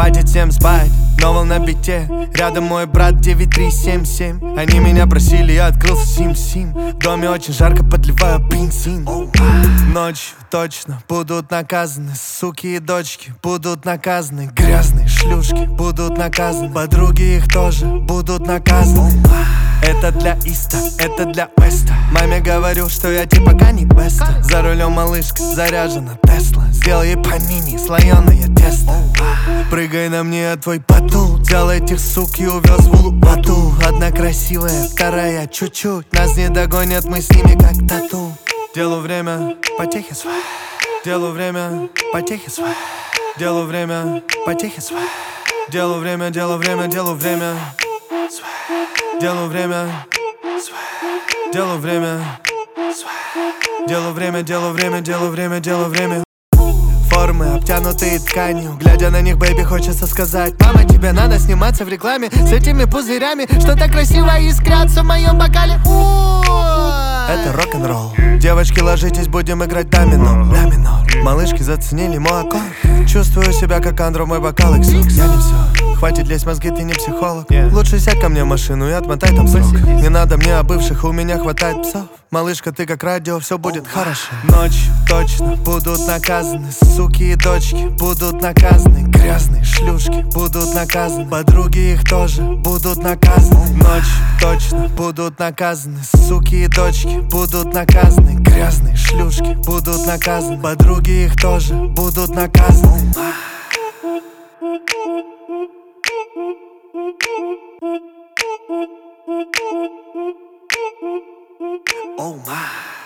хватит всем спать, но на бите. Рядом мой брат 9377. Они меня просили, я открылся сим-сим. В доме очень жарко, подливаю бензин. Ночью точно будут наказаны суки и дочки, будут наказаны грязные шлюшки, будут наказаны подруги, их тоже будут наказаны. Это для Иста, это для Веста. Маме говорю, что я типа Кани Веста. За рулем малышка, заряжена Тесла. Сделай ей панини, слоеное тесто. Прыгай на мне, твой батут. Взял этих сук и увез в Улу-Бату. Одна красивая, вторая чуть-чуть. Нас не догонят, мы с ними как тату. Делу время, потехи свои. Делу время, потехи свои. Делу время, потехи свои. Делу время, делу время, делу время. Делу время, делу время, делу время, делу время, делу время, делу время. Формы, обтянутые тканью. Глядя на них, бэйби, хочется сказать: мама, тебе надо сниматься в рекламе с этими пузырями, что так красиво искрятся в моем бокале. Это рок-н-ролл. Девочки, ложитесь, будем играть домино. Ля минор. Малышки заценили мой аккорд. Чувствую себя как Андро, мой бокал XO. Я не все, хватит лезть мозги, ты не психолог. Лучше сядь ко мне в машину и отмотай там срок. Не надо мне о бывших, у меня хватает псов. Малышка, ты как радио, все будет хорошо. Ночью точно будут наказаны суки и дочки, будут наказаны грязные шлюшки, будут наказаны подруги, их тоже будут наказаны. Ночью точно будут наказаны суки и дочки, будут наказаны грязные шлюшки, будут наказаны подруги, их тоже будут наказаны. Oh my.